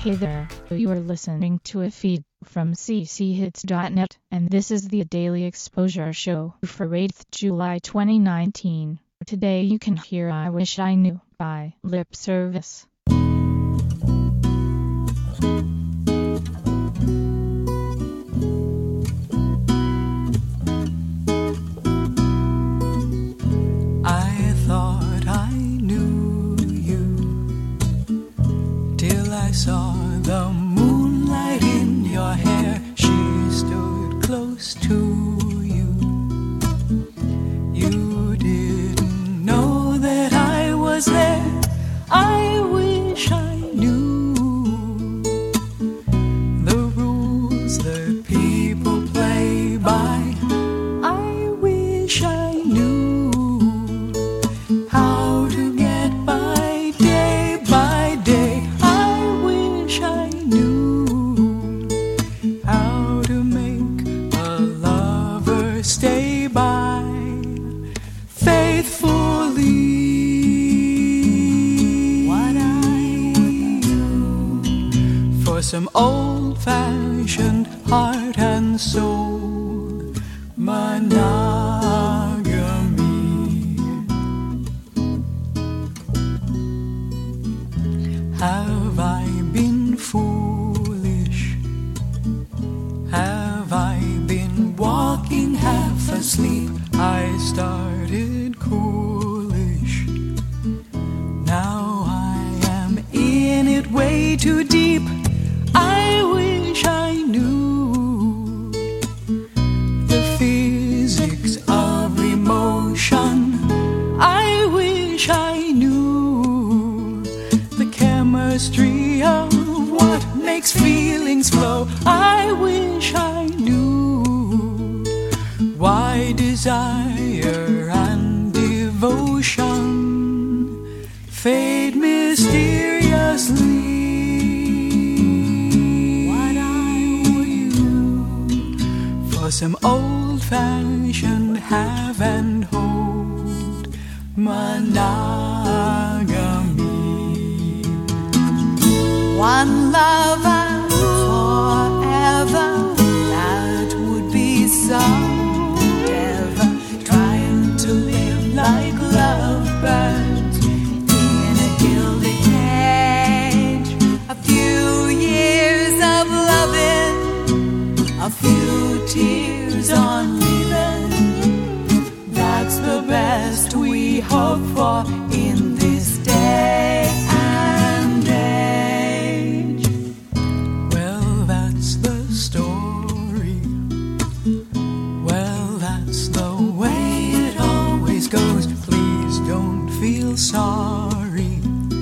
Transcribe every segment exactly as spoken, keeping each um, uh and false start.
Hey there, you are listening to a feed from c c hits dot net, and this is the Daily Exposure Show for eighth of July twenty nineteen. Today you can hear I Wish I Knew by Lip Service. I thought I knew you till I saw the moonlight in your hair. She stood close to you. You didn't know that I was there. I wish I knew the rules that people play by. I wish I knew how to get by day by day. I wish I knew how to make a lover stay by faithfully. What I would do for some old-fashioned heart and soul monogamy. Have I been foolish? Have I been walking half asleep? I started coolish. Now I am in it way too deep. I wish I knew the physics of emotion. I wish I knew the chemistry of what makes feelings flow. I wish I knew why desire and devotion fade mysteriously. What I would do for some old-fashioned have and hold monogamy. One love and forever, that would be so ever. Trying to live like lovebirds in a gilded cage. A few years of loving, a few tears on leaving. That's the best we hope for in this day and age. Well, that's the story. Well, that's the way it always goes. Please don't feel sorry.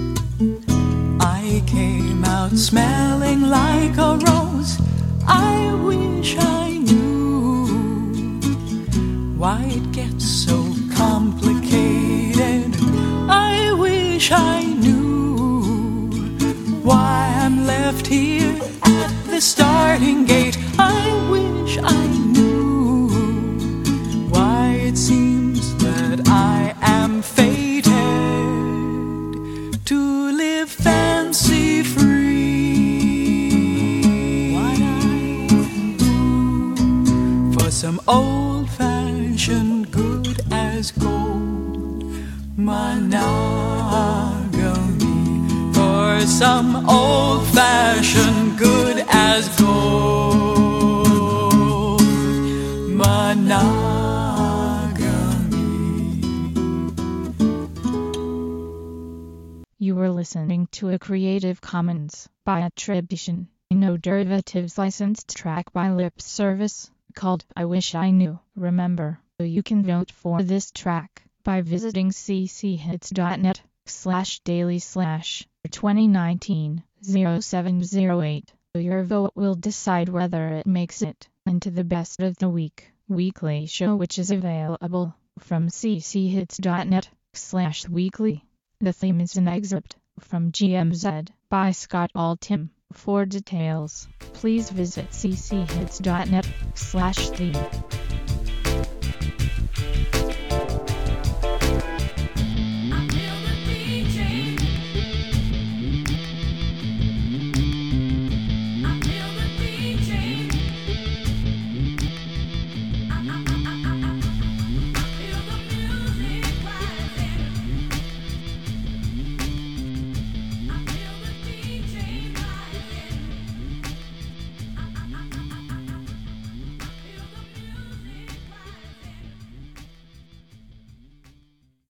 I came out smelling like a rose. I wish I knew why it gets so complicated. I wish I knew why I'm left here at the starting gate. I wish I knew why it seems that I am fated to live fancy free. What I would do for some old-fashioned good as gold monogamy. For some old-fashioned good as gold monogamy. You were listening to a Creative Commons by attribution, no derivatives licensed track by Lip Service, called I Wish I Knew. Remember, you can vote for this track by visiting c c hits dot net slash daily slash twenty nineteen oh seven oh eight. Your vote will decide whether it makes it into the best of the week weekly show, which is available from c c hits dot net slash weekly. The theme is an excerpt from G M Z by Scott Altham. For details, please visit c c hits dot net slash theme.